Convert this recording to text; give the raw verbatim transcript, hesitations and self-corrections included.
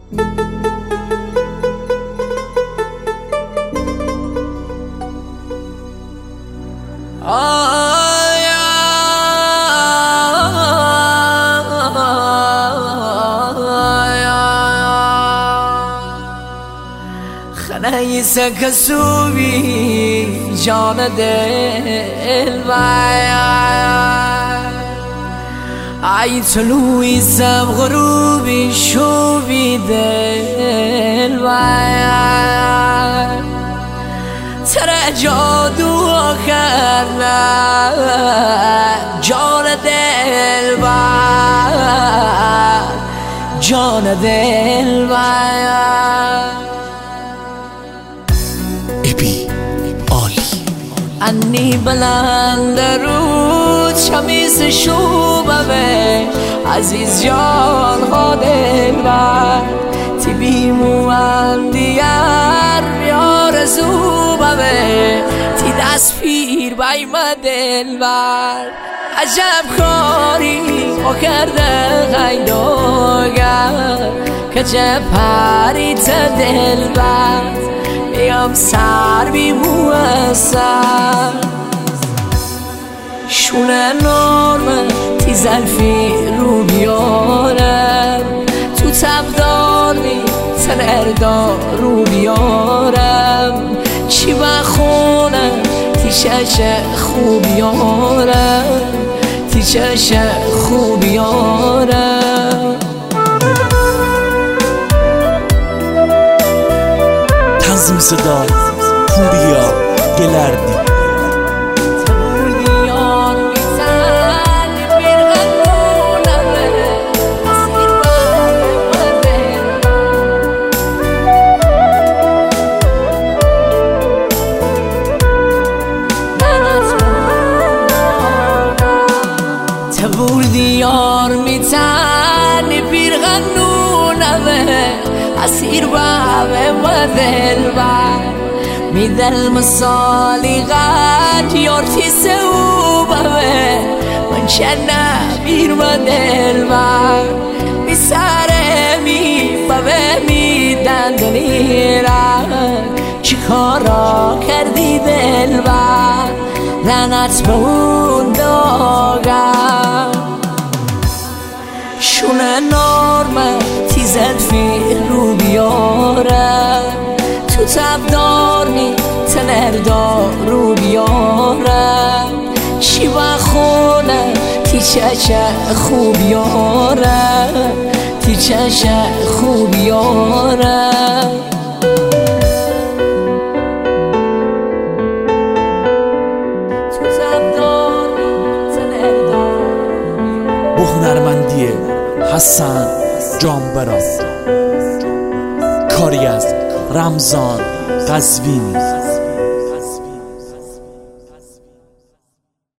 خنیسه کسوبی جان دل باید ای طلوعی سب غروبی شوبی دل باید تره جادو کردن جان دل باید جان دل باید ابی عالی انی بلند رود شمیز شوبه عزیز جان ها دل بر تی بیمو اندیار بیار زوبه تی دست پیر بایم دل بر عجب کاری او کرده غیدوگر که چه پریت دل بر بیام سر بی موسر شونه نرمه تی زلفی رو بیارم تو تبدار می تنردار رو بیارم چی بخونم تی چش خوبیارم تی چش خوبیارم تنظیم صدای پوریا گلردی تبور دیار میتنی پیر غنونمه اسیر بابه و دل بر میدل مسالی غد یارتی سوبه من چنه بیر و دل بر می سره می بابه می دندنی را چی کارا کردی دل بر لعنت به اون داگر شونه نرمه تی زلفی رو بیارم تو تبدار می تنردار رو بیارم چی بخونه تی چشه خوبیارم تی چشه خوبیارم هنرمندی حسن جانبران، کاری از رمضان قزوینی.